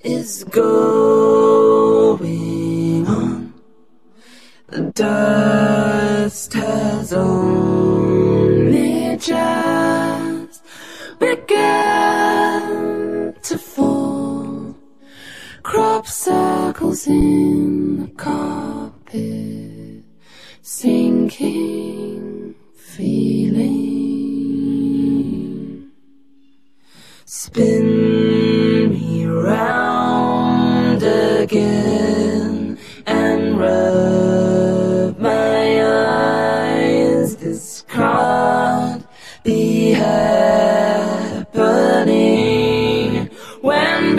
is going on. The dust has only just begun to fall. Crop circles in the carpet, sinking feeling. Spin me round again and rub my eyes. This can't be happening when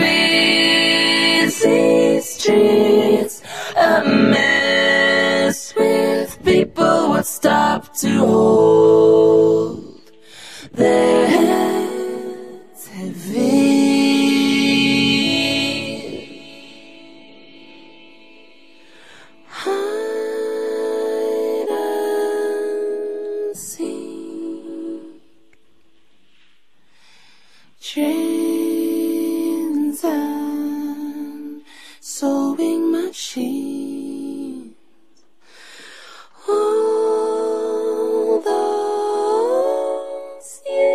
busy streets a mess with people would stop to hold their heads heavy. Hide and seek, trains and sewing machines. All those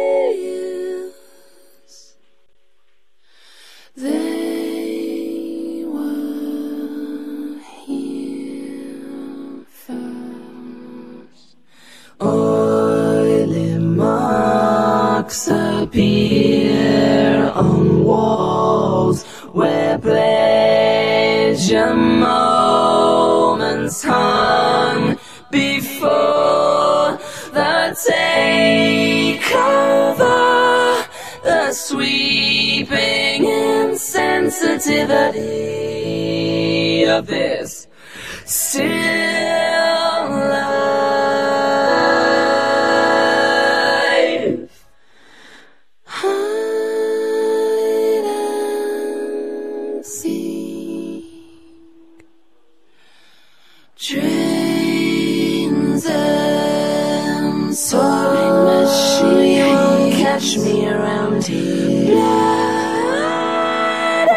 years, they were here first. Oily marks appear on walls where pleasure moments hung before the takeover. The sweeping insensitivity of this still life. Hide and seek, trains and sewing machine. Catch me around here. Blood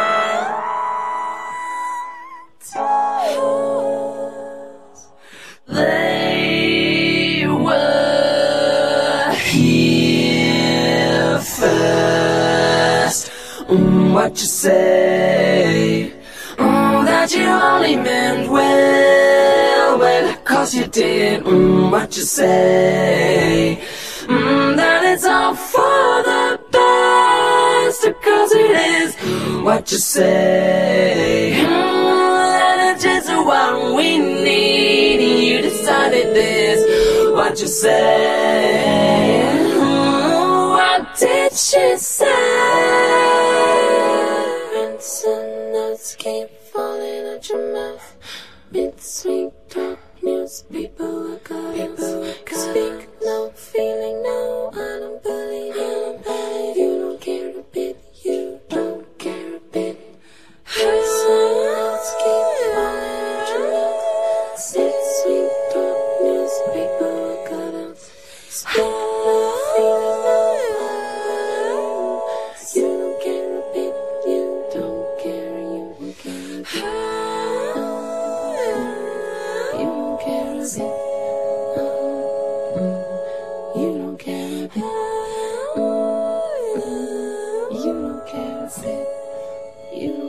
and tears. They were here first. What you say? That you only meant well, well, 'cause you did. What you say? That it's all for the best, 'cause it is. What you say? That it's just what we need, and you decided this. What you say? What did she say? Some notes keep falling out your mouth. Mid-sweet talk news, people are caught. Speak no, feeling no, I don't believe you. You don't care a bit, you don't care a bit. Some notes keep falling out your mouth. Mid-sweet talk news, people are caught. Speak no, feeling no, I don't believe you. You don't care a bit, you don't care, you don't care. You don't care a bit. You don't care a bit. You don't care a bit. You